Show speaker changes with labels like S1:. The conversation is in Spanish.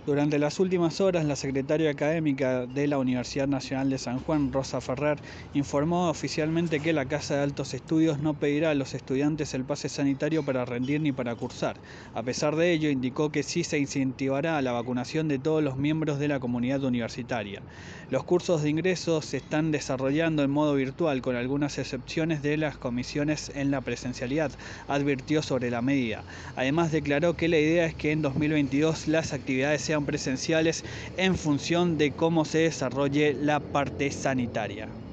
S1: Durante las últimas horas, la secretaria académica de la Universidad Nacional de San Juan, Rosa Ferrer, informó oficialmente que la Casa de Altos Estudios no pedirá a los estudiantes el pase sanitario para rendir ni para cursar. A pesar de ello, indicó que sí se incentivará la vacunación de todos los miembros de la comunidad universitaria. Los cursos de ingreso se están desarrollando en modo virtual, con algunas excepciones de las comisiones en la presencialidad, advirtió sobre la medida. Además, declaró que la idea es que en 2022 las actividades sean presenciales en función de cómo se desarrolle la parte sanitaria.